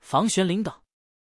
房玄龄等。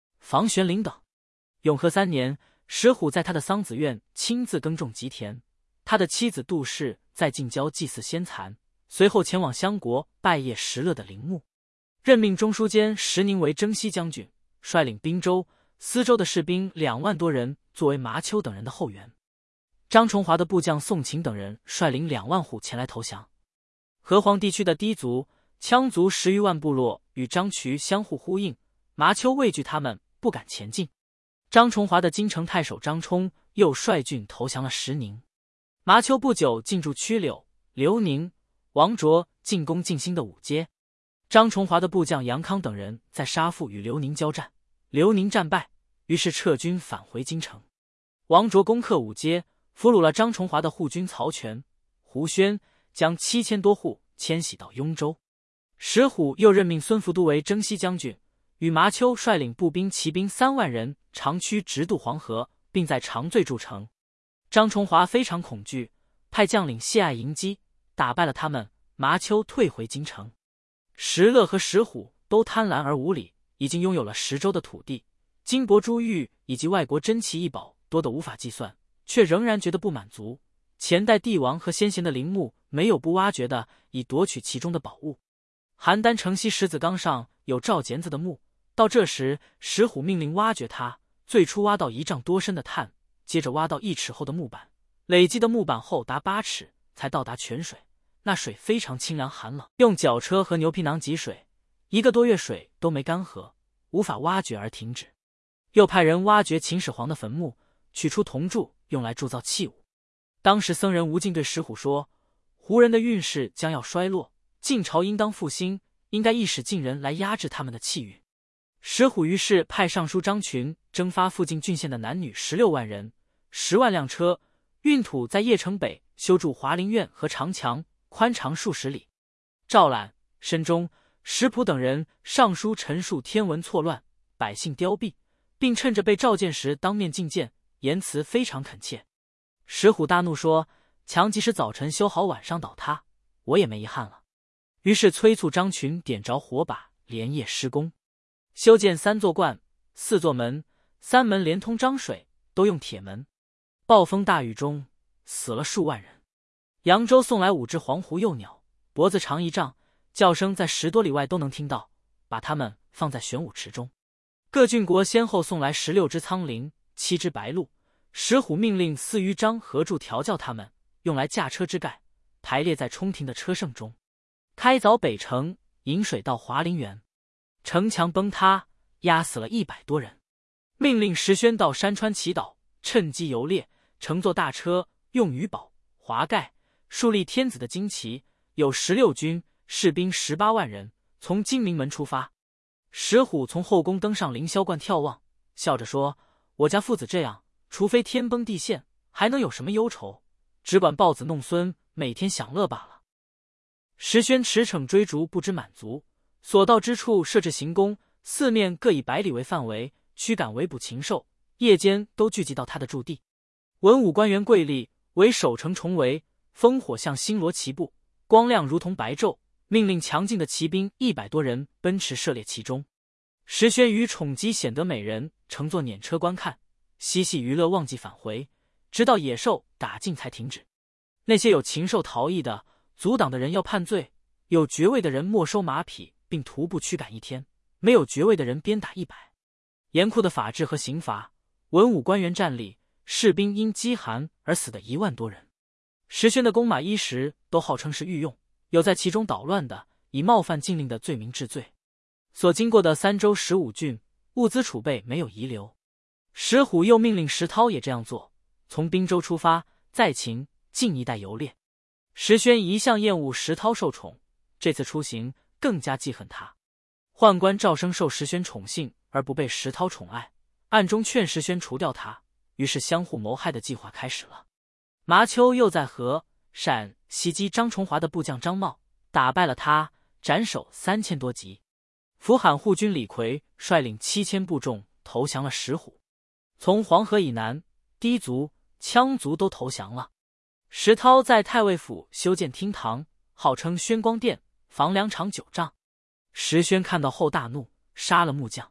永和3年，石虎在他的桑梓院亲自耕种吉田，他的妻子杜氏在近郊祭祀先蚕，随后前往襄国拜谒石勒的陵墓，任命中书监石宁为征西将军，率领滨州、司州的士兵2万多人作为麻丘等人的后援。张崇华的部将宋秦等人率领2万户前来投降。河湟地区的氐族、羌族10余万部落与张渠相互呼应，麻丘畏惧他们，不敢前进。张崇华的京城太守张冲又率军投降了石宁。麻丘不久进驻曲柳、刘宁、王卓进攻晋兴的武街。张崇华的部将杨康等人在沙腹与刘宁交战，刘宁战败，于是撤军返回京城。王卓攻克武街，俘虏了张崇华的护军曹全、胡宣，将7000多户迁徙到雍州。石虎又任命孙福都为征西将军，与麻丘率领步兵骑兵3万人长驱直渡黄河，并在长醉筑城。张崇华非常恐惧，派将领谢爱迎击，打败了他们，麻丘退回京城。石勒和石虎都贪婪而无礼，已经拥有了10州的土地，金帛珠玉以及外国珍奇异宝多得无法计算，却仍然觉得不满足。前代帝王和先贤的陵墓没有不挖掘的，以夺取其中的宝物。邯郸城西石子岗上有赵简子的墓，到这时石虎命令挖掘它，最初挖到1丈多深的炭，接着挖到1尺厚的木板，累积的木板厚达8尺，才到达泉水。那水非常清凉寒冷，用脚车和牛皮囊汲水，1个多月水都没干涸，无法挖掘而停止。又派人挖掘秦始皇的坟墓，取出铜柱用来铸造器物。当时僧人吴敬对石虎说，胡人的运势将要衰落，晋朝应当复兴，应该意使晋人来压制他们的气运。石虎于是派尚书张群征发附近郡县的男女16万人，10万辆车，运土在邺城北修筑华林苑和长墙，宽长数十里。赵览、申中、石普等人上书陈述天文错乱，百姓凋敝，并趁着被召见时当面觐见，言辞非常恳切。石虎大怒说，墙即使早晨修好，晚上倒塌，我也没遗憾了。于是催促张群点着火把，连夜施工，修建3座观、4座门，3门连通漳水，都用铁门。暴风大雨中死了数万人。扬州送来5只黄鹄幼鸟，脖子长1丈，叫声在10多里外都能听到，把它们放在玄武池中。各郡国先后送来16只苍羚、7只白鹭。石虎命令4余张合柱调教它们，用来驾车之盖，排列在冲庭的车胜中。开凿北城，引水到华林园，城墙崩塌，压死了100多人。命令石宣到山川祈祷，趁机游猎，乘坐大车，用鱼宝、华盖，树立天子的旌旗，有16军，士兵18万人，从金明门出发。石虎从后宫登上凌霄观眺望，笑着说，我家父子这样，除非天崩地陷，还能有什么忧愁？只管抱子弄孙，每天享乐罢了。石宣驰骋追逐，不知满足，所到之处设置行宫，四面各以100里为范围，驱赶围捕禽兽，夜间都聚集到他的驻地。文武官员跪立，为守城重围，烽火像星罗棋布，光亮如同白昼，命令强劲的骑兵100多人奔驰射猎其中。石宣与宠姬显得美人乘坐辇车观看，嬉戏娱乐，忘记返回，直到野兽打尽才停止。那些有禽兽逃逸的，阻挡的人要判罪，有爵位的人没收马匹，并徒步驱赶1天，没有爵位的人鞭打100。严酷的法制和刑罚，文武官员站立，士兵因饥寒而死的1万多人。石宣的弓马衣食都号称是御用，有在其中捣乱的，以冒犯禁令的罪名治罪。所经过的3州15郡，物资储备没有遗留。石虎又命令石涛也这样做，从滨州出发，在秦、晋一带游猎。石宣一向厌恶石涛受宠，这次出行更加记恨他。宦官赵生受石宣宠幸而不被石涛宠爱，暗中劝石宣除掉他，于是相互谋害的计划开始了。麻丘又在河、陕袭击张崇华的部将张茂，打败了他，斩首3000多级。扶罕护军李逵率领7000部众投降了石虎。从黄河以南，氐族、羌族都投降了。石涛在太尉府修建厅堂，号称宣光殿，房梁长9丈。石宣看到后大怒，杀了木匠，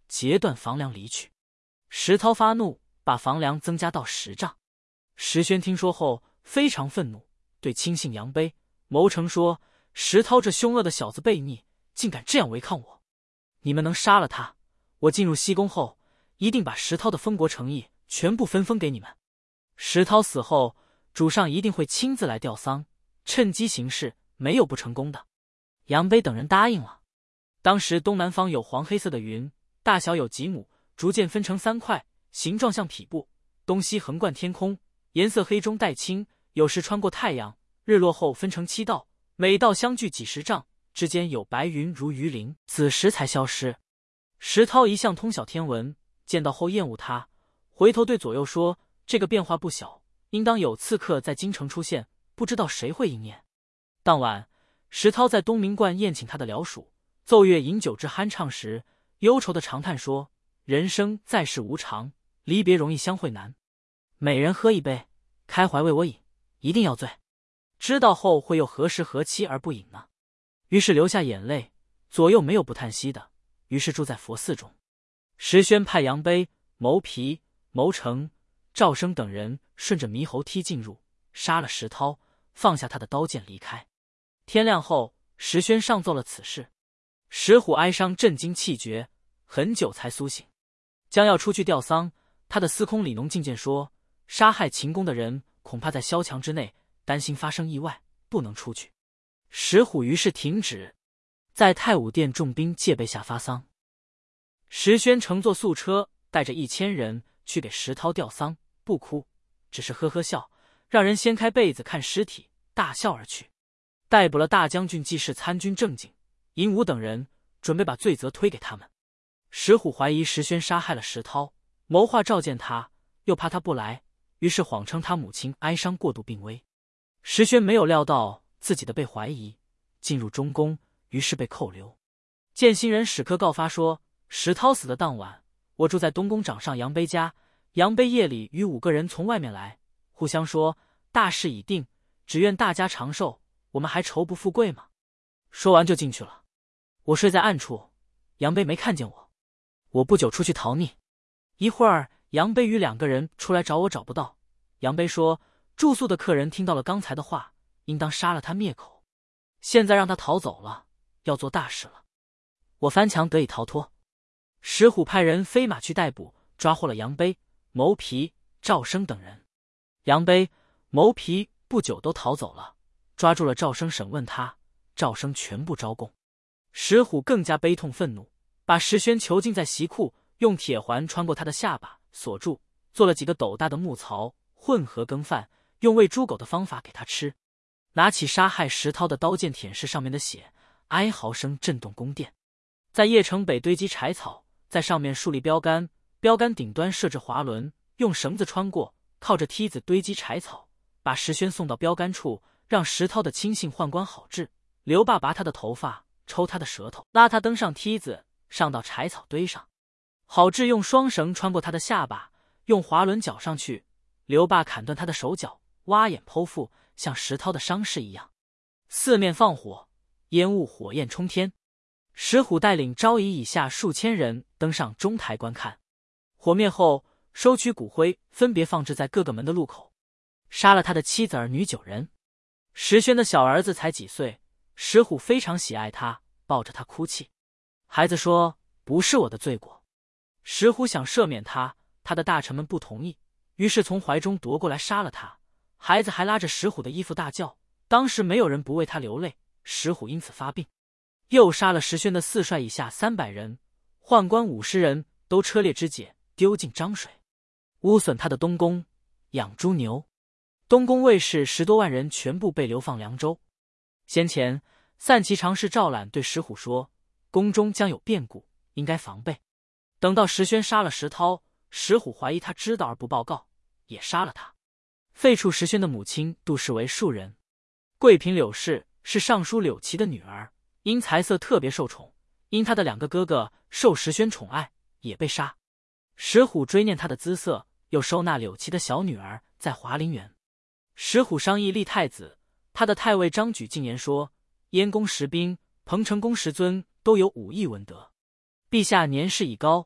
截断房梁离去。石涛发怒，把房梁增加到10丈。石宣听说后非常愤怒，对亲信杨卑、牟成说：“石涛这凶恶的小子悖逆，竟敢这样违抗我！你们能杀了他，我进入西宫后，一定把石涛的封国诚意全部分封给你们。石涛死后，主上一定会亲自来吊丧，趁机行事，没有不成功的。”杨卑等人答应了。当时东南方有黄黑色的云，大小有几亩，逐渐分成3块，形状像匹布，东西横贯天空，颜色黑中带青，有时穿过太阳，日落后分成7道，每道相距几10丈，之间有白云如鱼鳞，此时才消失。石涛一向通晓天文，见到后厌恶他，回头对左右说：“这个变化不小，应当有刺客在京城出现，不知道谁会应验。”当晚，石涛在东明观宴请他的僚属，奏乐饮酒至酣畅时，忧愁的长叹说：“人生在世无常，离别容易相会难。每人喝一杯，开怀为我饮，一定要醉。知道后会又何时何期而不饮呢？”于是流下眼泪，左右没有不叹息的，于是住在佛寺中。石宣派杨卑、牟皮、牟成、赵生等人顺着猕猴梯进入，杀了石涛，放下他的刀剑离开。天亮后，石宣上奏了此事。石虎哀伤震惊气绝，很久才苏醒。将要出去吊丧，他的司空李农进谏说：“杀害秦公的人恐怕在萧墙之内，担心发生意外，不能出去。”石虎于是停止，在太武殿重兵戒备下发丧。石宣乘坐素车，带着1000人去给石涛吊丧，不哭，只是呵呵笑，让人掀开被子看尸体，大笑而去。逮捕了大将军纪事参军郑景、尹武等人，准备把罪责推给他们。石虎怀疑石宣杀害了石涛，谋划召见他，又怕他不来，于是谎称他母亲哀伤过度病危。石宣没有料到自己的被怀疑，进入中宫，于是被扣留。见新人史科告发说，石涛死的当晚，我住在东宫掌上杨卑家，杨卑夜里与5个人从外面来，互相说大事已定，只愿大家长寿，我们还愁不富贵吗？说完就进去了。我睡在暗处，杨卑没看见我。我不久出去逃匿，一会儿杨卑与2个人出来找我，找不到。杨卑说，住宿的客人听到了刚才的话，应当杀了他灭口。现在让他逃走了，要做大事了。我翻墙得以逃脱。石虎派人飞马去逮捕，抓获了杨卑、牟皮、赵生等人。杨卑、牟皮不久都逃走了，抓住了赵生审问他，赵生全部招供。石虎更加悲痛愤怒，把石宣囚禁在席库，用铁环穿过他的下巴锁住，做了几个斗大的木槽，混合羹饭，用喂猪狗的方法给他吃。拿起杀害石涛的刀剑舔舐上面的血，哀嚎声震动宫殿。在邺城北堆积柴草，在上面竖立标杆，标杆顶端设置滑轮，用绳子穿过，靠着梯子堆积柴草，把石宣送到标杆处，让石涛的亲信宦官郝志、刘霸拔他的头发，抽他的舌头，拉他登上梯子，上到柴草堆上。郝志用双绳穿过他的下巴，用滑轮绞上去。刘霸砍断他的手脚，挖眼剖腹，像石涛的伤势一样。四面放火，烟雾火焰冲天。石虎带领昭仪以下数千人登上中台观看。火灭后，收取骨灰，分别放置在各个门的路口。杀了他的妻子儿女9人。石宣的小儿子才几岁，石虎非常喜爱他，抱着他哭泣。孩子说，不是我的罪过。石虎想赦免他，他的大臣们不同意，于是从怀中夺过来杀了他。孩子还拉着石虎的衣服大叫，当时没有人不为他流泪，石虎因此发病。又杀了石宣的4帅以下300人，宦官50人都车裂肢解，丢进漳水。污损他的东宫，养猪牛。东宫卫士10多万人全部被流放凉州。先前散骑常侍赵览对石虎说，宫中将有变故，应该防备。等到石宣杀了石涛，石虎怀疑他知道而不报告，也杀了他。废黜石宣的母亲杜氏为庶人。贵嫔柳氏是尚书柳琦的女儿，因才色特别受宠，因他的2个哥哥受石宣宠爱，也被杀。石虎追念他的姿色，又收纳柳琦的小女儿在华林园。石虎商议立太子，他的太尉张举进言说，燕公石斌、彭城公石尊都有武艺文德，陛下年事已高，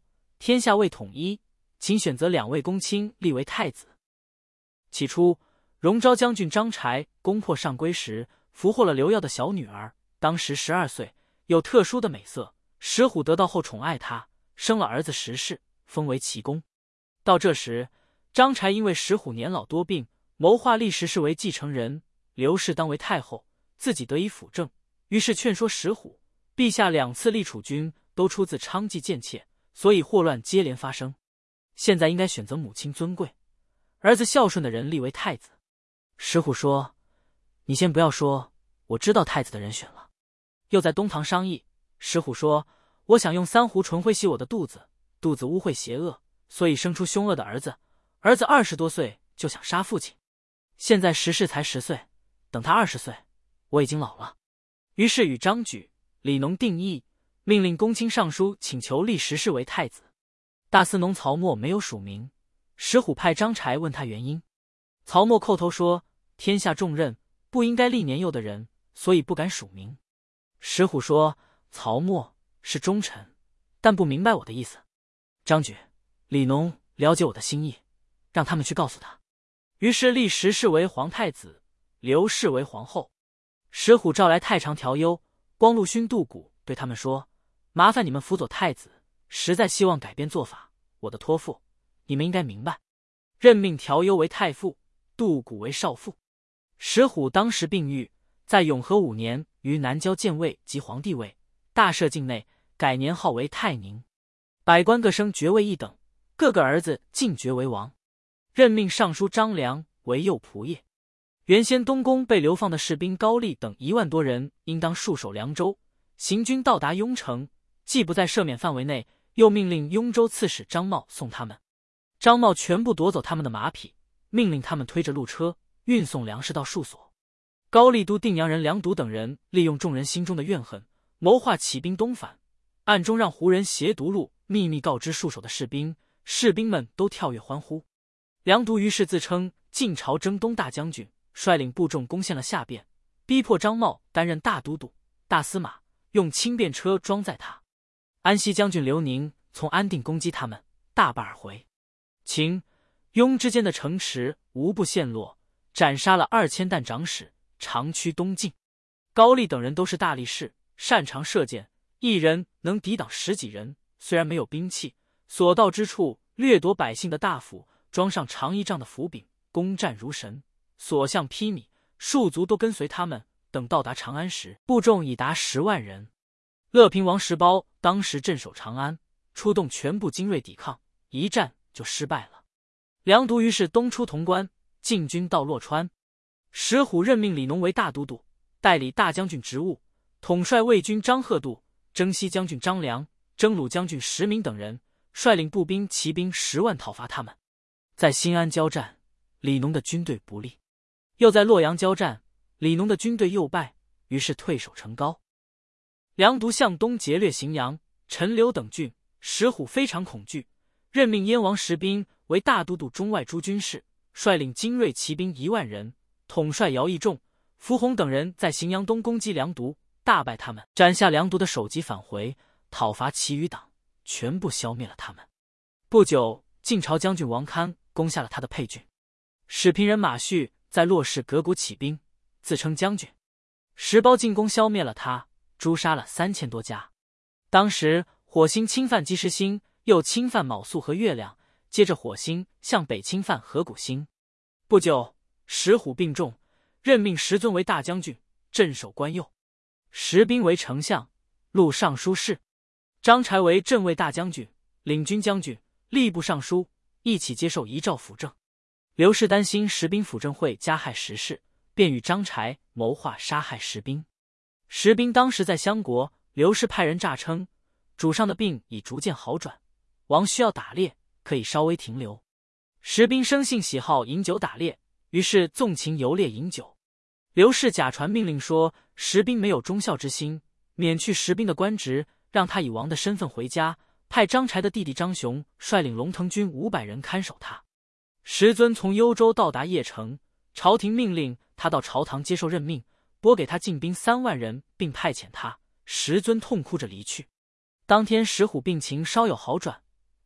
天下未统一，请选择2位公卿立为太子。起初，荣昭将军张柴攻破上邽时，俘获了刘耀的小女儿，当时12岁，有特殊的美色。石虎得到后宠爱她，生了儿子石氏，封为齐公。到这时，张柴因为石虎年老多病，谋划立石氏为继承人，刘氏当为太后，自己得以辅政。于是劝说石虎，陛下2次立储君都出自娼妓贱妾，所以祸乱接连发生。现在应该选择母亲尊贵、儿子孝顺的人立为太子。石虎说：“你先不要说，我知道太子的人选了。”又在东堂商议。石虎说：“我想用3壶纯灰洗我的肚子，肚子污秽邪恶，所以生出凶恶的儿子。儿子20多岁就想杀父亲。现在石氏才10岁，等他20岁，我已经老了。”于是与张举、李农定议，命令公卿上书请求立石氏为太子。大司农曹沫没有署名，石虎派张柴问他原因。曹沫叩头说：“天下重任，不应该立年幼的人，所以不敢署名。”石虎说：“曹沫是忠臣，但不明白我的意思。张举、李农了解我的心意，让他们去告诉他。”于是立石氏为皇太子，刘氏为皇后。石虎召来太常调幽、光禄勋杜古，对他们说：“麻烦你们辅佐太子，实在希望改变做法，我的托付你们应该明白。”任命调幽为太傅，杜古为少傅。石虎当时病愈，在永和5年于南郊建位即皇帝位，大赦境内，改年号为泰宁。百官各升爵位1等，各个儿子进爵为王。任命尚书张良为右仆射。原先东宫被流放的士兵高丽等1万多人，应当戍守凉州。行军到达雍城，既不在赦免范围内，又命令雍州刺史张茂送他们。张茂全部夺走他们的马匹，命令他们推着路车运送粮食到戍所。高丽都定阳人梁独等人利用众人心中的怨恨，谋划起兵东返，暗中让胡人携毒路秘密告知戍守的士兵，士兵们都跳跃欢呼。梁独于是自称晋朝征东大将军，率领部众攻陷了下边，逼迫张茂担任大都督、大司马，用轻便车装载他。安西将军刘宁从安定攻击他们，大败而回。秦、雍之间的城池无不陷落，斩杀了2000担长史，长驱东进。高丽等人都是大力士，擅长射箭，一人能抵挡10几人。虽然没有兵器，所到之处掠夺百姓的大斧，装上长1丈的斧柄，攻战如神，所向披靡，戍卒都跟随他们。等到达长安时，部众已达10万人。乐平王石苞当时镇守长安，出动全部精锐抵抗，一战就失败了。梁独于是东出潼关，进军到洛川。石虎任命李农为大都督，代理大将军职务，统帅魏军张贺度、征西将军张良、征虏将军石明等人，率领步兵、骑兵10万讨伐他们。在新安交战，李农的军队不利；又在洛阳交战，李农的军队又败，于是退守成皋。梁独向东劫掠荥阳、陈留等郡，石虎非常恐惧，任命燕王石斌为大都督中外诸军事，率领精锐骑兵1万人，统帅姚义仲、符洪等人在荥阳东攻击梁独，大败他们，斩下梁独的首级返回，讨伐其余党，全部消灭了他们。不久，晋朝将军王堪攻下了他的配郡。始平人马胥在洛氏阁谷起兵，自称将军。石苞进攻消灭了他，诛杀了3000多家。当时火星侵犯积石星，又侵犯卯宿和月亮，接着火星向北侵犯河谷星。不久，石虎病重，任命石遵为大将军，镇守关右；石斌为丞相，录尚书事；张柴为镇卫大将军、领军将军、吏部尚书，一起接受遗诏辅政。刘氏担心石斌辅政会加害石氏，便与张柴谋划杀害石斌。石斌当时在襄国，刘氏派人诈称主上的病已逐渐好转，王需要打猎，可以稍微停留。石斌生性喜好饮酒打猎，于是纵情游猎饮酒。刘氏假传命令说石斌没有忠孝之心，免去石斌的官职，让他以王的身份回家，派张柴的弟弟张雄率领龙腾军500人看守他。石遵从幽州到达邺城，朝廷命令他到朝堂接受任命，拨给他禁兵3万人，并派遣他。石遵痛哭着离去。当天石虎病情稍有好转，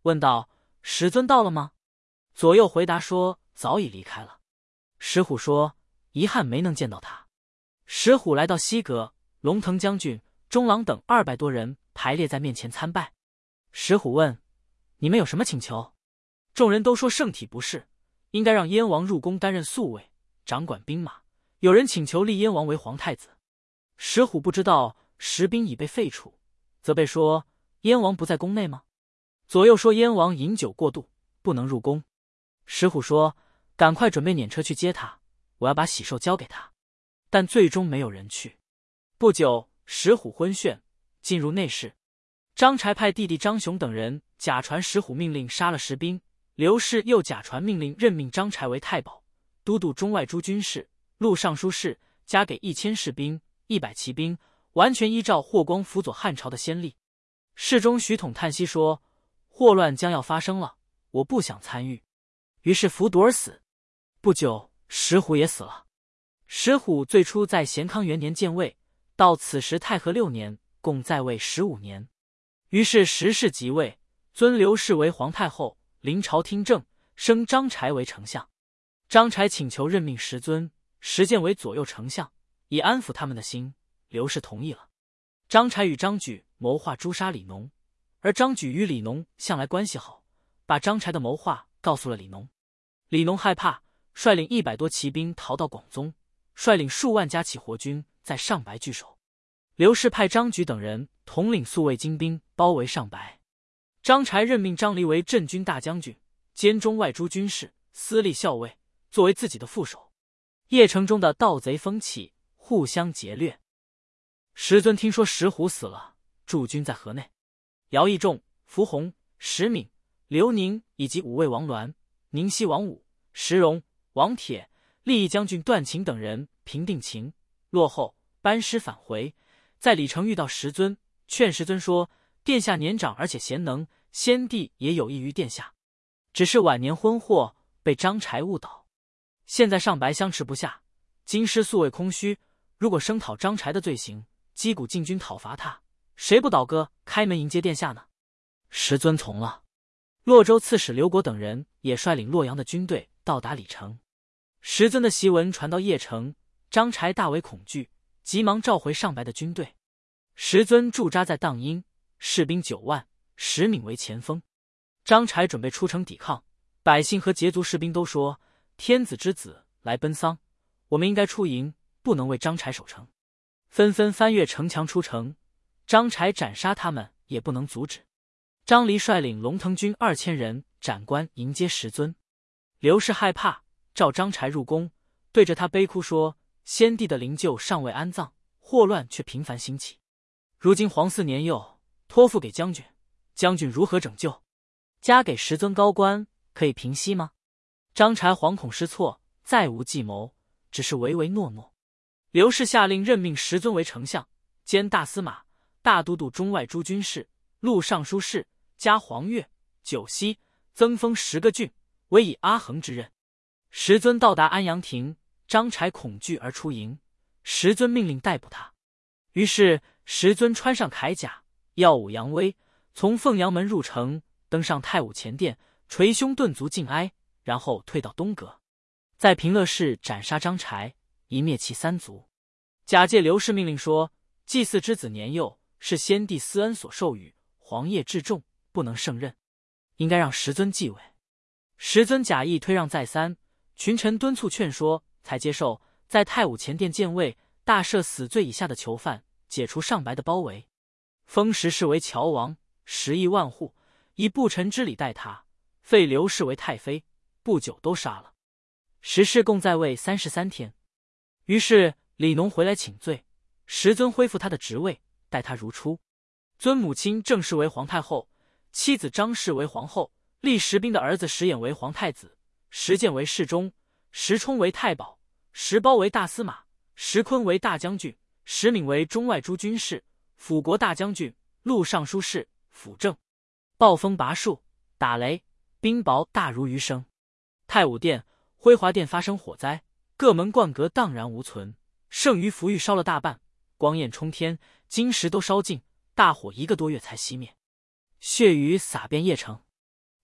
问道：“石尊到了吗？”左右回答说：“早已离开了。”石虎说：“遗憾没能见到他。”石虎来到西阁，龙腾将军、中郎等200多人排列在面前参拜。石虎问：“你们有什么请求？”众人都说圣体不适，应该让燕王入宫担任宿卫，掌管兵马。有人请求立燕王为皇太子。石虎不知道石兵已被废除，责备说：“燕王不在宫内吗？”左右说：“燕王饮酒过度，不能入宫。”石虎说：“赶快准备辇车去接他，我要把喜寿交给他。”但最终没有人去。不久，石虎昏眩，进入内室。张柴派弟弟张雄等人假传石虎命令杀了石兵，刘氏又假传命令任命张柴为太保、都督中外诸军事、录尚书事，加给1000士兵、100骑兵，完全依照霍光辅佐汉朝的先例。侍中徐统叹息说：“祸乱将要发生了，我不想参与。”于是服毒而死。不久，石虎也死了。石虎最初在咸康元年建位，到此时太和6年，共在位15年。于是石氏即位，尊刘氏为皇太后，临朝听政，升张柴为丞相。张柴请求任命石尊、石建为左右丞相，以安抚他们的心。刘氏同意了。张柴与张举谋划诛杀李农，而张举与李农向来关系好，把张柴的谋划告诉了李农。李农害怕，率领100多骑兵逃到广宗，率领数万家起活军在上白据守。刘氏派张举等人统领宿卫精兵包围上白。张柴任命张离为镇军大将军，兼中外诸军事、司隶校尉，作为自己的副手。邺城中的盗贼风起，互相劫掠。石尊听说石虎死了，驻军在河内。姚义仲、符洪、石敏、刘宁以及5位王鸾、宁西王武、石荣、王铁、利益将军段秦等人平定秦落后，班师返回，在李城遇到石尊，劝石尊说：“殿下年长而且贤能，先帝也有益于殿下，只是晚年昏惑，被张柴误导。现在上白相持不下，京师宿卫空虚，如果声讨张柴的罪行，击鼓进军讨伐他，谁不倒戈开门迎接殿下呢？”石尊从了。洛州刺史刘果等人也率领洛阳的军队到达李城。石尊的檄文传到邺城，张柴大为恐惧，急忙召回上白的军队。石尊驻扎在荡阴，士兵9万，石敏为前锋。张柴准备出城抵抗，百姓和羯族士兵都说：“天子之子来奔丧，我们应该出营，不能为张柴守城。”纷纷翻越城墙出城，张柴斩杀他们也不能阻止。张离率领龙腾军2000人斩关迎接石尊。刘氏害怕，召张柴入宫，对着他悲哭说：“先帝的灵柩尚未安葬，祸乱却频繁兴起。如今皇嗣年幼，托付给将军，将军如何拯救？加给石尊高官，可以平息吗？”张柴惶恐失措，再无计谋，只是唯唯诺诺。刘氏下令任命石尊为丞相，兼大司马、大都督中外诸军事、录尚书事，加黄钺、九溪，增封10个郡，委以阿衡之任。石尊到达安阳亭，张柴恐惧而出营，石尊命令逮捕他。于是石尊穿上铠甲，耀武扬威，从凤阳门入城，登上太武前殿，捶胸顿足敬哀，然后退到东阁，在平乐寺斩杀张柴，以灭其3族。假借刘氏命令说：“祭祀之子年幼，是先帝私恩所授予，皇业至重，不能胜任，应该让石尊继位。”石尊假意推让再三，群臣敦促劝说，才接受在太武前殿建位，大赦死罪以下的囚犯，解除上白的包围，封石氏为乔王，10亿万户，以不臣之礼待他，废刘氏为太妃，不久都杀了。石氏共在位33天。于是李农回来请罪，石尊恢复他的职位，待他如初。尊母亲郑氏为皇太后，妻子张氏为皇后，立石兵的儿子石衍为皇太子，石建为侍中，石冲为太保，石苞为大司马，石坤为大将军，石敏为中外诸军事、辅国大将军、录尚书事、辅政。暴风拔树，打雷，冰雹大如余生。太武殿、辉华殿发生火灾，各门冠阁荡然无存，剩余浮玉烧了大半，光焰冲天，金石都烧尽，大火1个多月才熄灭，血雨洒遍邺城。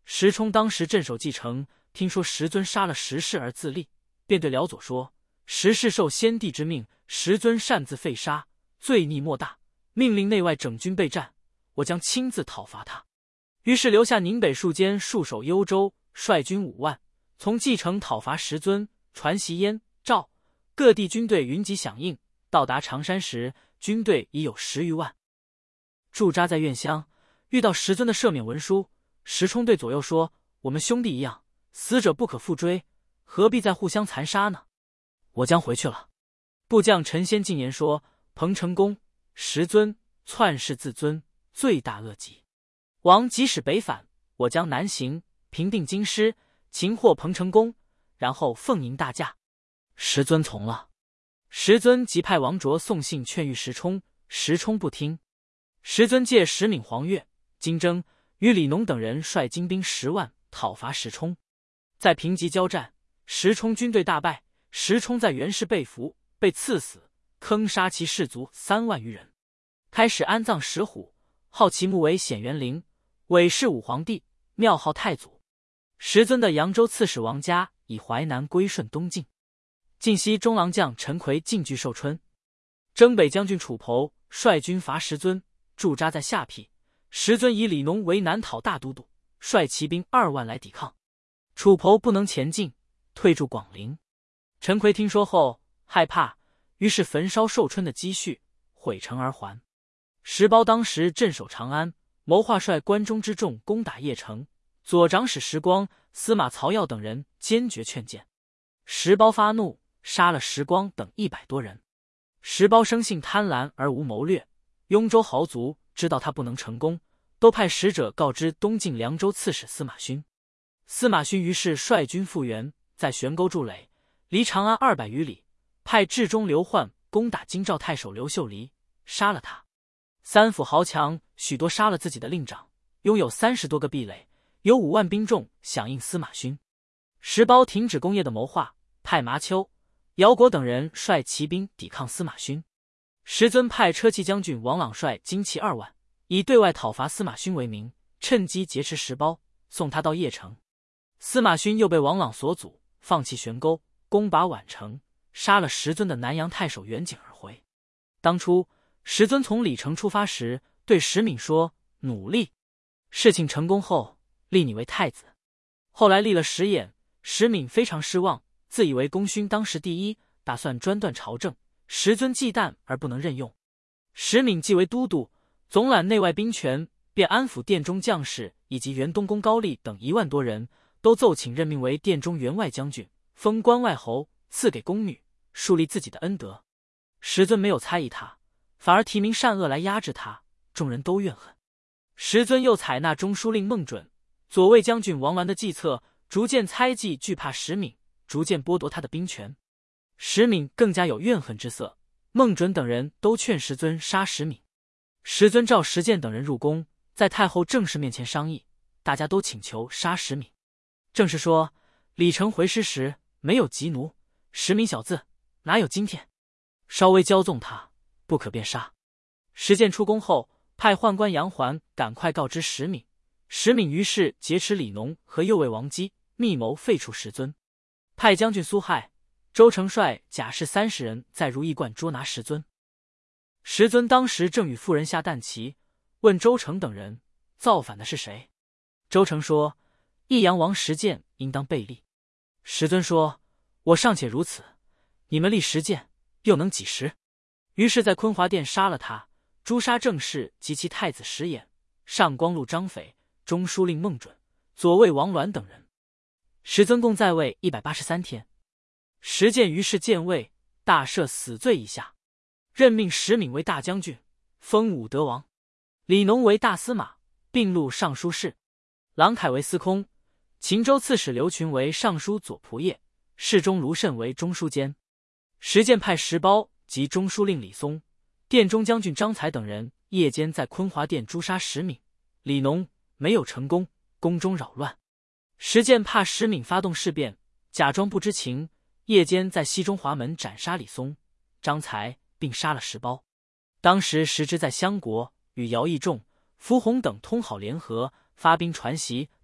石冲当时镇守蓟城，听说石尊杀了石氏而自立，便对辽左说：“石氏受先帝之命，石尊擅自废杀，罪逆莫大，命令内外整军备战，我将亲自讨伐他。”于是留下宁北戍坚戍守幽州，率军5万，从蓟城讨伐石尊。传习燕、赵各地军队云集响应，到达常山时，军队已有10余万。驻扎在苑乡，遇到石尊的赦免文书。石冲对左右说：“我们兄弟一样，死者不可复追，何必再互相残杀呢？我将回去了。”部将陈先进言说：“彭城公、石尊篡世自尊，罪大恶极。王即使北返，我将南行，平定京师，擒获彭城公，然后奉迎大驾。”石尊从了。石尊即派王卓送信劝谕石冲，石冲不听。石尊借石闽黄钺、金征，与李农等人率精兵10万讨伐石冲。在平集交战，石冲军队大败，石冲在袁氏被俘，被赐死，坑杀其士卒3万余人。开始安葬石虎，号其墓为显元陵，伪是武皇帝，庙号太祖。石尊的扬州刺史王嘉以淮南归顺东晋。晋西中郎将陈馗进据寿春。征北将军楚侯率军伐石尊，驻扎在下邳。石尊以李农为南讨大都督，率骑兵2万来抵抗。楚侯不能前进，退驻广陵。陈馗听说后害怕，于是焚烧寿春的积蓄，毁城而还。石苞当时镇守长安，谋划率关中之众攻打邺城。左长史石光、司马曹耀等人坚决劝谏。石苞发怒，杀了石光等100多人。石苞生性贪婪而无谋略，雍州豪族知道他不能成功，都派使者告知东晋凉州刺史司马勋。司马勋于是率军复原，在悬沟筑垒，离长安200余里，派治中刘焕攻打京兆太守刘秀离，杀了他。三府豪强许多杀了自己的令长，拥有30多个壁垒，有5万兵众响应司马勋。石苞停止工业的谋划，派麻丘、姚果等人率骑兵抵抗司马勋。石尊派车骑将军王朗率精骑2万，以对外讨伐司马勋为名，趁机劫持石苞，送他到邺城。司马勋又被王朗所阻，放弃悬沟，攻拔宛城，杀了石尊的南阳太守袁景而回。当初石尊从李城出发时，对石敏说：“努力，事情成功后，立你为太子。”后来立了石演，石敏非常失望，自以为功勋当时第一，打算专断朝政。石尊忌惮而不能任用。石敏既为都督，总揽内外兵权，便安抚殿中将士以及元东宫高丽等1万多人，都奏请任命为殿中员外将军，封关外侯，赐给宫女，树立自己的恩德。石尊没有猜疑他，反而提名善恶来压制他，众人都怨恨。石尊又采纳中书令孟准、左卫将军王鸾的计策，逐渐猜忌惧怕石敏，逐渐剥夺他的兵权。石敏更加有怨恨之色，孟准等人都劝石尊杀石敏。石尊召石建等人入宫，在太后郑氏面前商议，大家都请求杀石敏。郑氏说：“李成回师时没有急奴，石敏小子哪有今天？稍微骄纵他，不可便杀。”石建出宫后，派宦官杨环赶快告知石敏。石敏于是劫持李农和右卫王基，密谋废除石尊。派将军苏亥、周成率甲士30人在如意观捉拿石尊。石尊当时正与妇人下蛋棋，问周成等人造反的是谁。周成说：“益阳王石建应当被立。”石尊说：“我尚且如此，你们立石建又能几时？”于是在坤华殿杀了他，诛杀郑氏及其太子石演、上光禄张斐、中书令孟准、左卫王鸾等人。石尊共在位183天。石建于是建位，大赦死罪以下，任命石敏为大将军，封武德王；李农为大司马，并录尚书事；郎恺为司空；秦州刺史刘群为尚书左仆射；侍中卢慎为中书监。石建派石苞及中书令李松、殿中将军张才等人夜间在坤华殿诛杀石敏、李农，没有成功，宫中扰乱。石建怕石敏发动事变，假装不知情，夜间在西中华门斩杀李松、张才，并杀了石苞。当时石之在襄国，与姚义仲、符洪等通好联合，发兵传檄，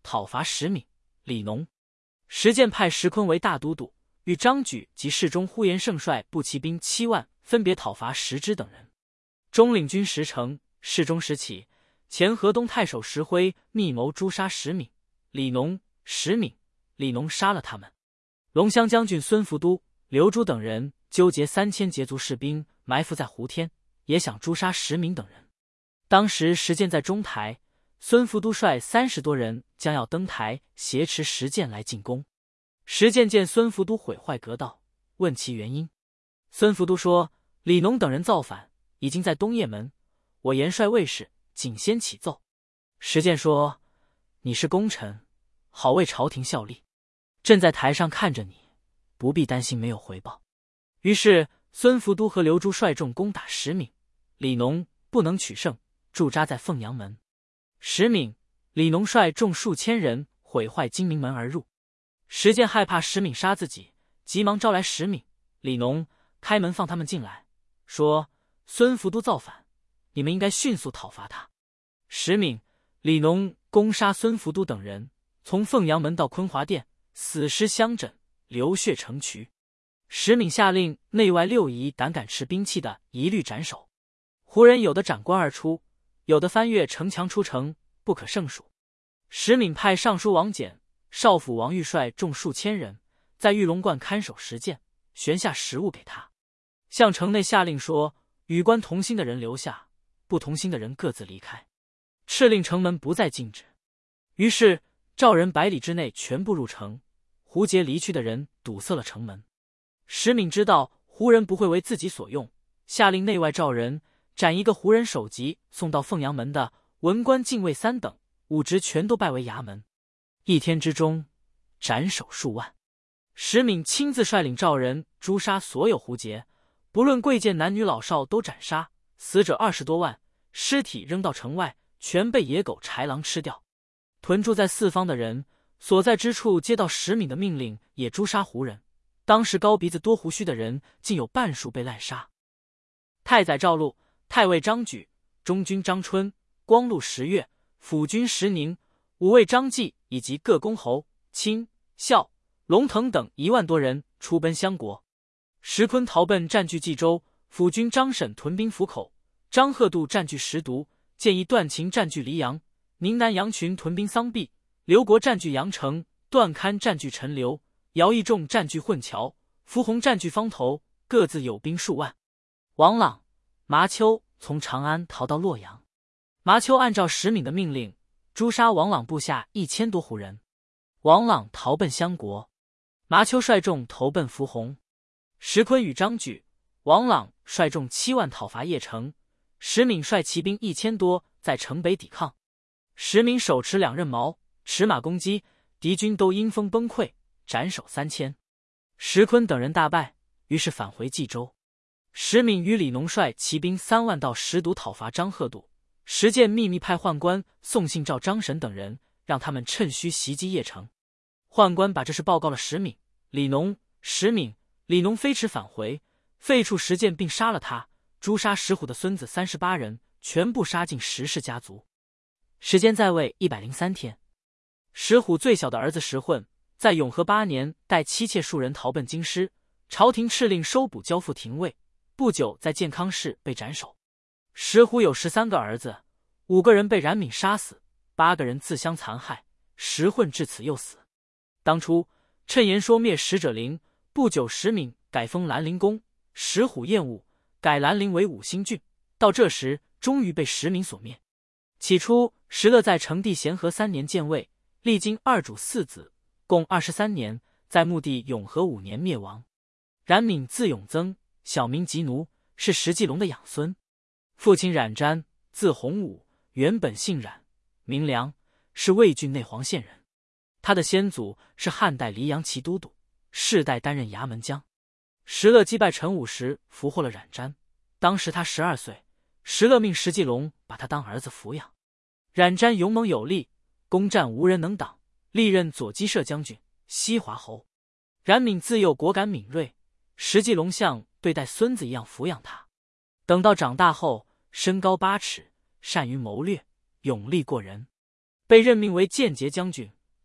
讨伐石敏、李农。石建派石坤为大都督，与张举及侍中呼延胜率步骑兵7万，分别讨伐石支等人。中领军石成、侍中石启、前河东太守石辉密谋诛杀石敏、李农。石敏、李农杀了他们。龙骧将军孙福都、刘朱等人纠结3000羯族士兵埋伏在湖天，也想诛杀石敏等人。当时石建在中台，孙福都率30多人将要登台挟持石建来进攻。石建见孙福都毁坏阁道，问其原因。孙福都说：李农等人造反，已经在东掖门，我严帅卫士，仅先启奏。石建说：你是功臣，好为朝廷效力，朕在台上看着你，不必担心没有回报。于是孙福都和刘朱率众攻打石敏、李农，不能取胜，驻扎在凤阳门。石敏、李农率众数千人毁坏金明门而入。石建害怕石敏杀自己，急忙招来石敏、李农，开门放他们进来，说：孙福都造反，你们应该迅速讨伐他。石敏、李农攻杀孙福都等人，从凤阳门到坤华殿，死尸相枕，流血成渠。石敏下令内外6夷胆敢持兵器的一律斩首。胡人有的斩关而出，有的翻越城墙出城，不可胜数。石敏派尚书王翦、少府王玉率众数千人，在玉龙观看守石建，悬下食物给他。向城内下令说：与官同心的人留下，不同心的人各自离开，敕令城门不再禁止。于是赵人100里之内全部入城，胡劫离去的人堵塞了城门。石敏知道胡人不会为自己所用，下令内外赵人斩一个胡人首级，送到凤阳门的文官、禁卫3等武职全都拜为衙门。1天之中，斩首数万。石敏亲自率领赵人诛杀所有胡劫，不论贵贱男女老少都斩杀，死者20多万，尸体扔到城外，全被野狗豺狼吃掉。屯驻在四方的人所在之处，接到石敏的命令，也诛杀胡人。当时高鼻子多胡须的人竟有半数被滥杀。太宰赵禄、太尉张举、中军张春、光禄石越、辅军石宁、五尉张继以及各公侯、卿、孝、龙腾等1万多人出奔襄国。石坤逃奔占据冀州，辅军张沈屯兵府口，张贺度占据石渎，建议段秦占据黎阳，宁南杨群屯兵桑壁，刘国占据阳城，段堪占据陈留，姚义仲占据混桥，符洪占据方头，各自有兵数万。王朗、麻丘从长安逃到洛阳，麻丘按照石敏的命令诛杀王朗部下1000多胡人。王朗逃奔襄国，麻丘率众投奔符洪。石坤与张举、王朗率众7万讨伐邺城，石敏率骑兵1000多在城北抵抗。石敏手持2刃矛，持马攻击，敌军都因风崩溃，斩首3000。石坤等人大败，于是返回冀州。石敏与李农率骑兵3万到石渎讨伐张贺度。石建秘密派宦官送信召张沈等人，让他们趁虚袭击邺城。宦官把这事报告了石敏、李农。石敏、李农飞驰返回，废黜石建并杀了他，诛杀石虎的孙子38人，全部杀尽石氏家族。石坚在位103天。石虎最小的儿子石混在永和8年带妻妾数人逃奔京师，朝廷敕令收捕交付廷尉，不久在建康市被斩首。石虎有13个儿子，5个人被冉闵杀死，8个人自相残害，石混至此又死。当初趁言说灭石者陵，不久石敏改封兰陵公，石虎厌恶，改兰陵为5星郡，到这时终于被石敏所灭。起初石勒在成帝咸和3年建位，历经2主4子，共23年，在穆帝永和5年灭亡。冉闵字永增，小名吉奴，是石继龙的养孙。父亲冉瞻，字洪武，原本姓冉，名良，是魏郡内黄县人。他的先祖是汉代黎阳骑都督，世代担任衙门将。石勒击败陈武时，俘获了冉瞻，当时他12岁。石勒命石继龙把他当儿子抚养。冉瞻勇猛有力，攻战无人能挡，历任左击射将军、西华侯。冉闵自幼果敢敏锐，石继龙像对待孙子一样抚养他。等到长大后，身高8尺，善于谋略，勇力过人，被任命为间节将军，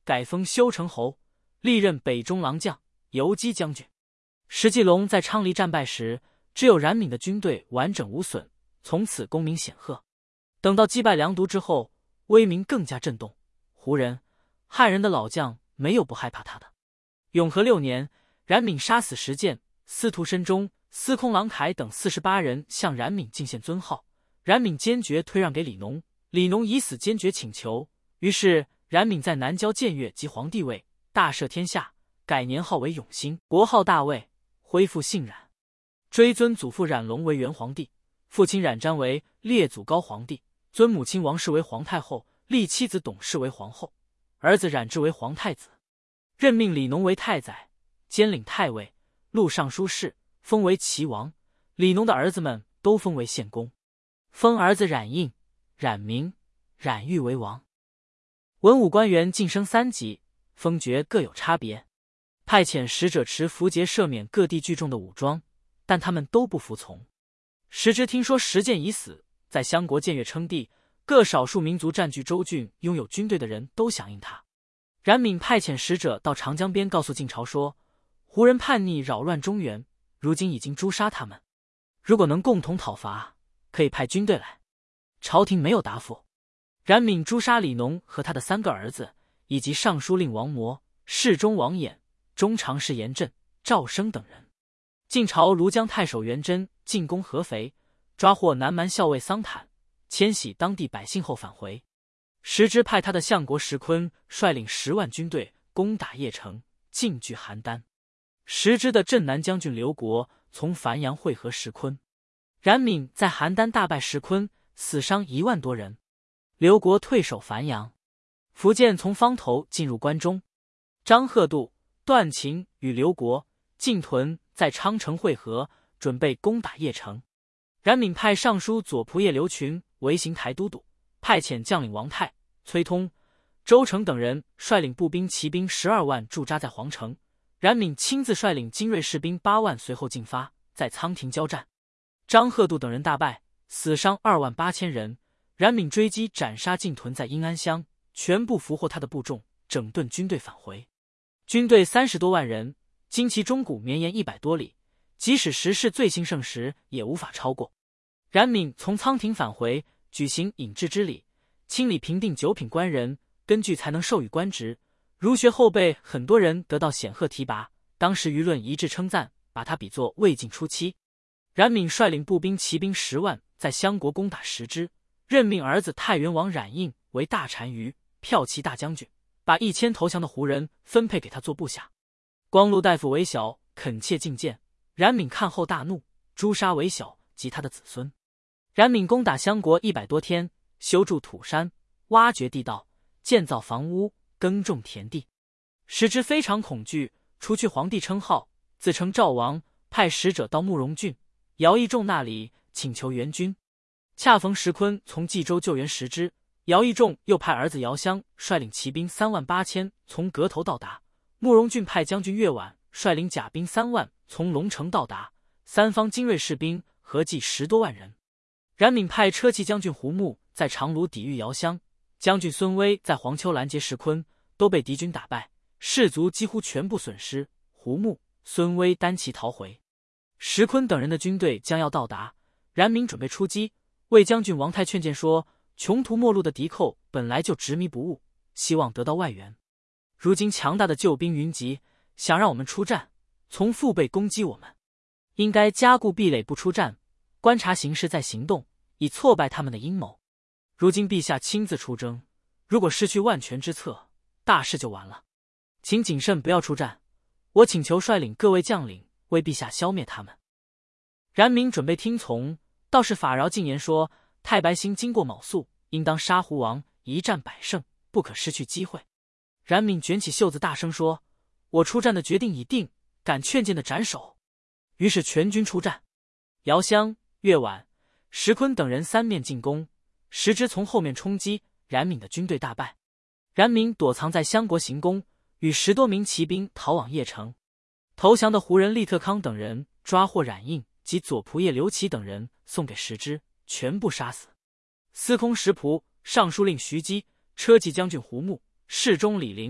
改封修成侯，历任北中郎将、游击将军。石继龙在昌黎战败时，只有冉闵的军队完整无损，从此功名显赫。等到击败梁独之后，威名更加震动，胡人、汉人的老将没有不害怕他的。永和6年，冉闵杀死石建、司徒申忠、司空郎凯等48人，向冉闵进献尊号。冉闵坚决推让给李农，李农以死坚决请求。于是冉闵在南郊僭越即皇帝位，大赦天下，改年号为永兴，国号大魏，恢复姓冉，追尊祖父冉龙为元皇帝，父亲冉瞻为列祖高皇帝，尊母亲王氏为皇太后，立妻子董氏为皇后，儿子冉智为皇太子，任命李农为太宰，兼领太尉、录尚书事，封为齐王。李农的儿子们都封为献公，封儿子冉应、冉明、冉玉为王。文武官员晋升3级，封爵各有差别，派遣使者持符节赦免各地聚众的武装，但他们都不服从。时之听说石建已死，在襄国僭越称帝，各少数民族占据州郡拥有军队的人都响应他。冉闵派遣使者到长江边告诉晋朝说，胡人叛逆扰乱中原，如今已经诛杀他们，如果能共同讨伐，可以派军队来。朝廷没有答复。冉闵诛杀李农和他的3个儿子，以及尚书令王模、侍中王衍、中常侍严震、赵升等人。晋朝庐江太守元贞进攻合肥，抓获南蛮校尉桑坦，迁徙当地百姓后返回。时之派他的相国石坤率领10万军队攻打邺城，进据邯郸。时之的镇南将军刘国从樊阳会合石坤，冉闵在邯郸大败石坤，死伤1万多人。刘国退守樊阳，苻建从方头进入关中。张贺度、段秦与刘国、靳屯在昌城会合，准备攻打邺城。冉闵派尚书左仆射刘群为行台都督，派遣将领王泰、崔通、周成等人率领步兵、骑兵12万驻扎在皇城。冉闵亲自率领精锐士兵8万随后进发，在仓亭交战。张贺度等人大败，死伤2万8千人。冉闵追击斩杀靳屯在阴安乡，全部俘获他的部众，整顿军队返回。军队30多万人，经其中谷绵延100多里，即使时势最兴盛时也无法超过。冉闵从仓亭返回，举行引致之礼，清理评定9品官人，根据才能授予官职。儒学后辈很多人得到显赫提拔，当时舆论一致称赞，把他比作魏晋初期。冉闵率领步兵、骑兵10万，在襄国攻打石之，任命儿子太原王冉应为大单于、骠骑大将军，把1000投降的胡人分配给他做部下。光禄大夫韦小恳切进谏，冉闵看后大怒，诛杀韦小及他的子孙。冉闵攻打襄国100多天，修筑土山，挖掘地道，建造房屋，耕种田地。时之非常恐惧，除去皇帝称号，自称赵王，派使者到慕容郡、姚义仲那里请求援军。恰逢石坤从冀州救援时之，姚义仲又派儿子姚襄率领骑兵3万8千从阁头到达。慕容郡派将军岳婉率领甲兵3万从龙城到达，三方精锐士兵合计10多万人。冉闵派车骑将军胡穆在长芦抵御姚襄，将军孙威在黄丘拦截石坤，都被敌军打败，士卒几乎全部损失。胡穆、孙威单骑逃回。石坤等人的军队将要到达，冉闵准备出击。魏将军王泰劝谏说，穷途末路的敌寇本来就执迷不悟，希望得到外援。如今强大的救兵云集，想让我们出战，从腹背攻击我们，应该加固壁垒不出战，观察形势再行动，以挫败他们的阴谋。如今陛下亲自出征，如果失去万全之策，大事就完了。请谨慎，不要出战。我请求率领各位将领为陛下消灭他们。冉闵准备听从，倒是法饶进言说，太白星经过卯宿，应当杀胡王，一战百胜，不可失去机会。冉闵卷起袖子大声说，我出战的决定已定，敢劝谏的斩首。于是全军出战。姚襄、岳婉、石坤等人三面进攻，时之从后面冲击，冉闵的军队大败。冉闵躲藏在襄国行宫，与10多名骑兵逃往邺城。投降的胡人利特康等人抓获冉应及左仆射刘琦等人，送给时之，全部杀死。司空石仆、尚书令徐基、车骑将军胡穆、侍中李陵、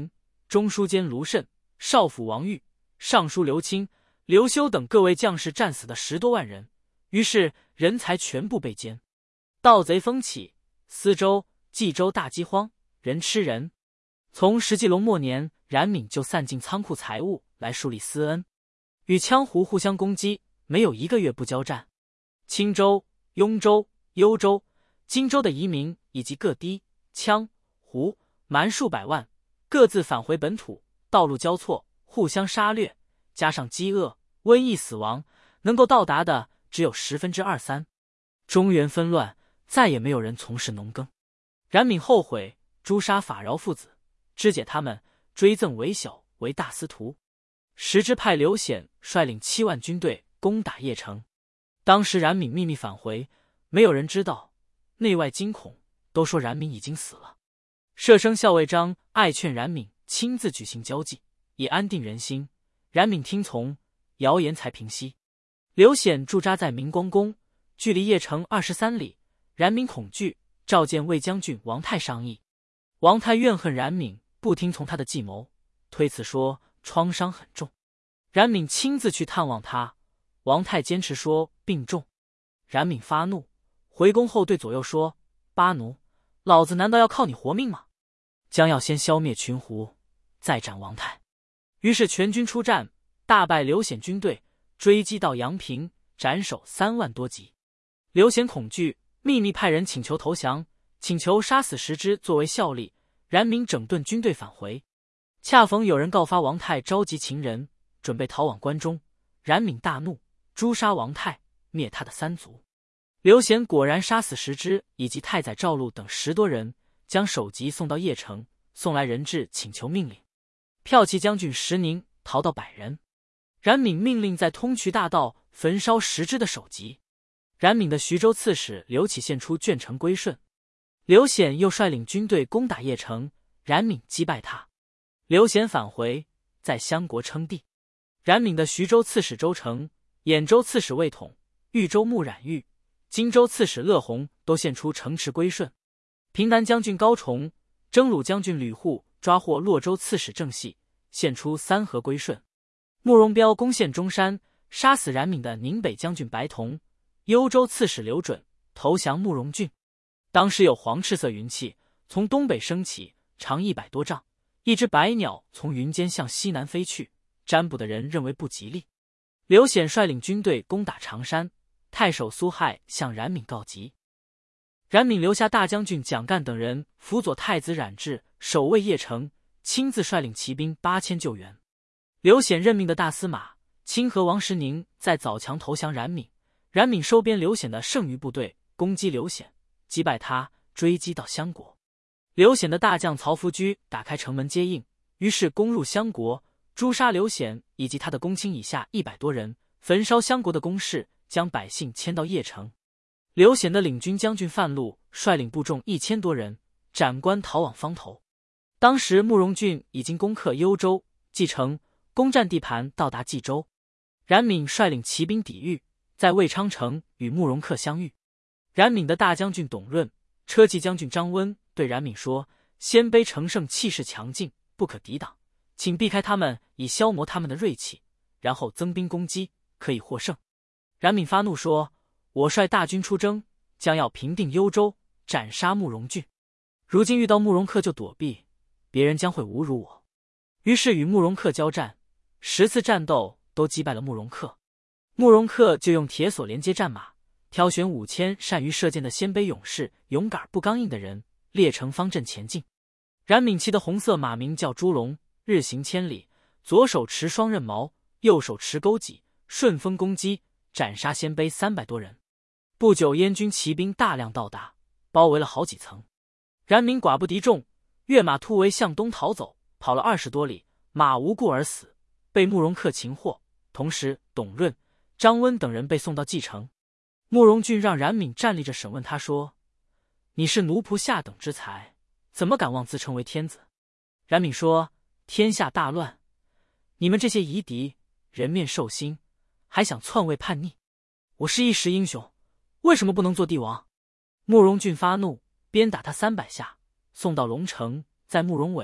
中书监卢慎、少府王玉、尚书刘钦、刘修等各位将士战死的10多万人，于是人才全部被歼。盗贼风起，司州、冀州大饥荒，人吃人。从石纪隆末年，冉闵就散尽仓库财物来树立私恩，与羌胡互相攻击，没有1个月不交战。青州、雍州、幽州、荆州的移民以及各氐、羌、胡、蛮数百万，各自返回本土，道路交错，互相杀掠，加上饥饿、瘟疫死亡，能够到达的只有3/3。中原纷乱，再也没有人从事农耕。冉闵后悔诛杀法饶父子，肢解他们，追赠韦小为大司徒。时之派刘显率领7万军队攻打邺城。当时冉闵秘密返回，没有人知道，内外惊恐，都说冉闵已经死了。舍生校尉张爱劝冉闵亲自举行交际，以安定人心。冉闵听从，谣言才平息。刘显驻扎在明光宫，距离邺城23里。冉闵恐惧，召见卫将军王泰商议。王泰怨恨冉闵不听从他的计谋，推辞说创伤很重。冉闵亲自去探望他，王泰坚持说病重。冉闵发怒，回宫后对左右说：“巴奴，老子难道要靠你活命吗？将要先消灭群狐，再斩王泰。”于是全军出战，大败刘显军队，追击到阳平，斩首3万多级。刘显恐惧，秘密派人请求投降，请求杀死石之作为效力。冉闵整顿军队返回，恰逢有人告发王泰召集秦人，准备逃往关中。冉闵大怒，诛杀王泰，灭他的3族。刘显果然杀死石之以及太宰赵禄等10多人，将首级送到邺城，送来人质请求命令。骠骑将军石宁逃到百人。冉闵命令在通衢大道焚烧石之的首级。冉闵的徐州刺史刘启献出卷城归顺。刘显又率领军队攻打邺城，冉闵击败他。刘显返回，在襄国称帝。冉闵的徐州刺史周成、兖州刺史魏统、豫州牧冉玉、荆州刺史乐弘都献出城池归顺。平南将军高崇、征虏将军吕护抓获洛州刺史郑系，献出3河归顺。慕容彪攻陷中山，杀死冉闵的宁北将军白同、幽州刺史刘准，投降慕容俊。当时有黄赤色云气从东北升起，长100多丈，一只白鸟从云间向西南飞去，占卜的人认为不吉利。刘显率领军队攻打常山，太守苏亥向冉闵告急。冉闵留下大将军蒋干等人辅佐太子冉智守卫邺城，亲自率领骑兵8000救援。刘显任命的大司马清河王石宁在枣强投降冉闵，冉闵收编刘显的剩余部队攻击刘显，击败他，追击到襄国。刘显的大将曹福居打开城门接应，于是攻入襄国，诛杀刘显以及他的公卿以下100多人，焚烧襄国的宫室，将百姓迁到邺城。刘显的领军将军范禄率领部众1000多人，斩关逃往方头。当时慕容俊已经攻克幽州、蓟城，攻占地盘到达冀州。冉闵率领骑兵抵御，在魏昌城与慕容恪相遇。冉闵的大将军董润、车骑将军张温对冉闵说：“鲜卑乘胜气势强劲，不可抵挡，请避开他们，以消磨他们的锐气，然后增兵攻击，可以获胜。”冉闵发怒说：“我率大军出征，将要平定幽州，斩杀慕容俊。如今遇到慕容恪就躲避，别人将会侮辱我。”于是与慕容恪交战，10次战斗都击败了慕容恪。慕容恪就用铁索连接战马，挑选5000善于射箭的鲜卑勇士，勇敢不刚硬的人，列成方阵前进。冉闵骑的红色马名叫朱龙，日行千里，左手持双刃矛，右手持钩戟，顺风攻击，斩杀鲜卑300多人。不久，燕军骑兵大量到达，包围了好几层。冉闵寡不敌众，跃马突围向东逃走，跑了20多里，马无故而死，被慕容恪擒获。同时，董润、张温等人被送到蓟城。慕容俊让冉闵站立着审问他说：“你是奴仆下等之才，怎么敢妄自称为天子？”冉闵说：“天下大乱，你们这些夷狄人面兽心，还想篡位叛逆。我是一时英雄，为什么不能做帝王？”慕容俊发怒，鞭打他300下，送到龙城。在慕容伟、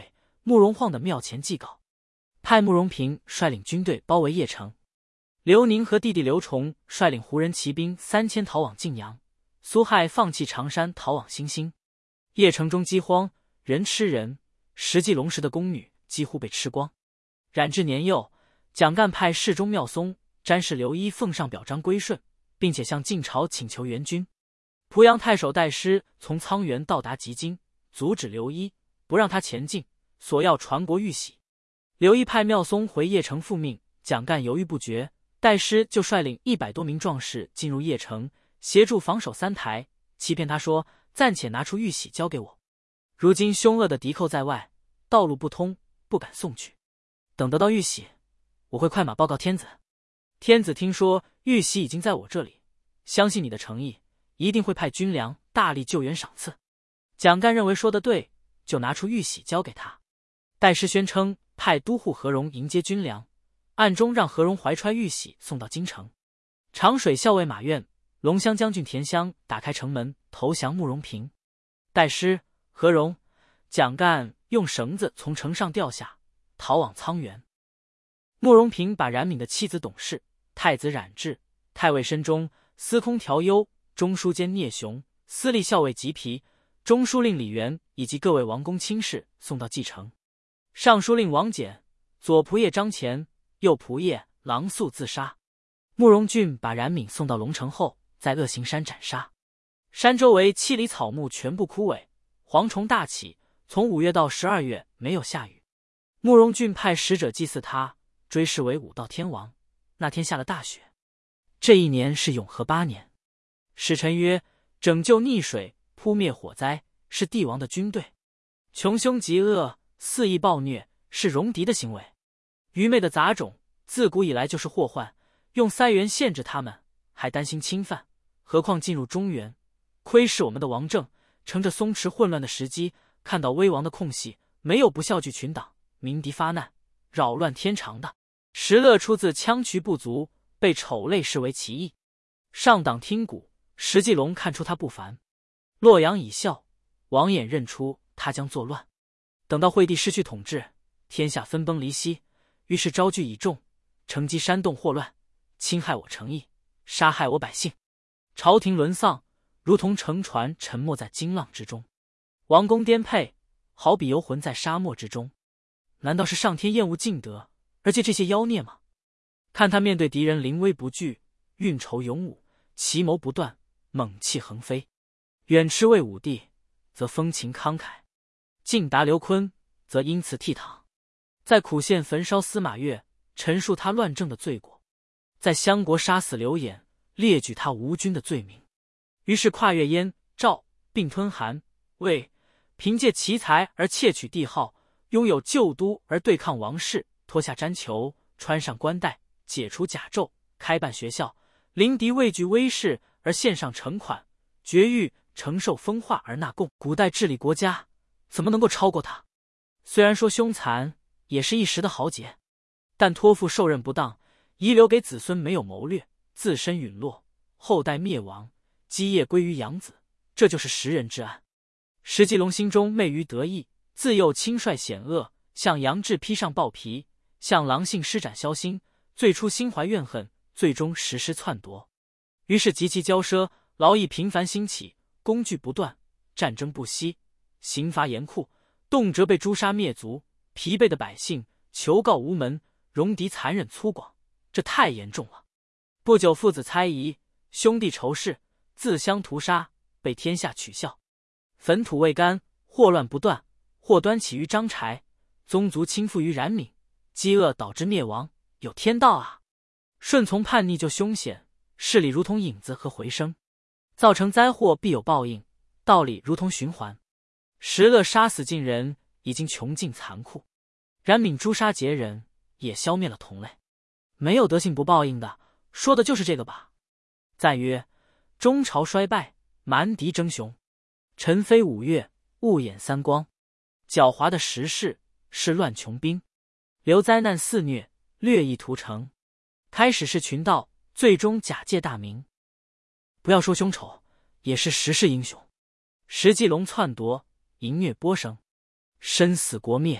慕容晃的庙前祭告，派慕容平率领军队包围邺城。刘宁和弟弟刘崇率领胡人骑兵3000逃往晋阳，苏亥放弃常山逃往新兴。邺城中饥荒，人吃人，石季龙时的宫女几乎被吃光。冉至年幼，蒋干派侍中妙松、詹事刘一奉上表彰归顺，并且向晋朝请求援军。濮阳太守戴师从沧源到达吉京，阻止刘一，不让他前进，索要传国玉玺。刘一派妙松回邺城复命，蒋干犹豫不决，戴师就率领100多名壮士进入邺城，协助防守3台，欺骗他说暂且拿出玉玺交给我。如今凶恶的敌寇在外，道路不通，不敢送去。等得到玉玺，我会快马报告天子。天子听说玉玺已经在我这里，相信你的诚意，一定会派军粮大力救援赏赐。蒋干认为说得对，就拿出玉玺交给他。戴师宣称派都护何荣迎接军粮，暗中让何荣怀揣玉玺送到京城。长水校尉马愿、龙骧将军田襄打开城门投降慕容平。戴师、何荣、蒋干用绳子从城上掉下，逃往沧源。慕容平把冉闵的妻子董氏、太子冉智、太尉申忠、司空调幽、中书监聂雄、司隶校尉吉皮、中书令李元以及各位王公卿士送到蓟城。尚书令王翦、左仆射张虔、右仆射郎肃自杀。慕容俊把冉闵送到龙城后，在恶行山斩杀。山周围7里草木全部枯萎，蝗虫大起，从5月到12月没有下雨。慕容俊派使者祭祀他，追谥为武道天王。那天下了大雪。这一年是永和8年。使臣曰：拯救溺水，扑灭火灾，是帝王的军队；穷凶极恶，肆意暴虐，是戎狄的行为。愚昧的杂种，自古以来就是祸患，用3元限制他们，还担心侵犯，何况进入中原？窥视我们的王政，乘着松弛混乱的时机，看到危亡的空隙，没有不效聚群党，鸣笛发难，扰乱天长的。石勒出自羌渠部族，被丑类视为奇异。上党听鼓，石季龙看出他不凡。洛阳已笑，王衍认出他将作乱。等到惠帝失去统治，天下分崩离析，于是招聚以众，乘机煽动祸乱，侵害我诚意，杀害我百姓。朝廷沦丧，如同乘船沉没在惊浪之中，王公颠沛，好比游魂在沙漠之中。难道是上天厌恶尽德，而借这些妖孽吗？看他面对敌人临危不惧，运筹勇武，奇谋不断，猛气横飞。远驰魏武帝，则风情慷慨；近达刘琨，则因此倜傥。在苦县焚烧司马越，陈述他乱政的罪过；在襄国杀死刘演，列举他无君的罪名。于是跨越燕、赵，并吞韩、魏，凭借奇才而窃取帝号，拥有旧都而对抗王室，脱下毡裘，穿上冠带，解除甲胄，开办学校，临敌畏惧威势而献上惩款，绝狱承受风化而纳贡。古代治理国家，怎么能够超过他？虽然说凶残，也是一时的豪杰，但托付受任不当，遗留给子孙没有谋略，自身陨落，后代灭亡，基业归于养子，这就是识人之案。石季龙心中昧于得意，自幼轻率险恶，向杨志披上豹皮，向狼性施展枭心，最初心怀怨恨，最终实施篡夺。于是极其骄奢，劳役频繁兴起，工具不断，战争不息，刑罚严酷，动辄被诛杀灭族，疲惫的百姓求告无门，戎狄残忍粗犷，这太严重了。不久父子猜疑，兄弟仇视，自相屠杀，被天下取笑。坟土未干，祸乱不断，祸端起于张柴，宗族倾覆于冉闵，饥饿导致灭亡，有天道啊！顺从叛逆就凶险，事理如同影子和回声，造成灾祸必有报应，道理如同循环。石勒杀死尽人，已经穷尽残酷；冉闵诛杀劫人，也消灭了同类。没有德性不报应的，说的就是这个吧。赞曰：中朝衰败，蛮敌争雄；晨飞五岳，雾掩三光。狡猾的时势，是乱穷兵；流灾难肆虐，掠邑屠城。开始是群盗，最终假借大名。不要说凶丑，也是时势英雄。石季龙篡夺，淫虐波生，身死国灭，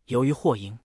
由于获赢，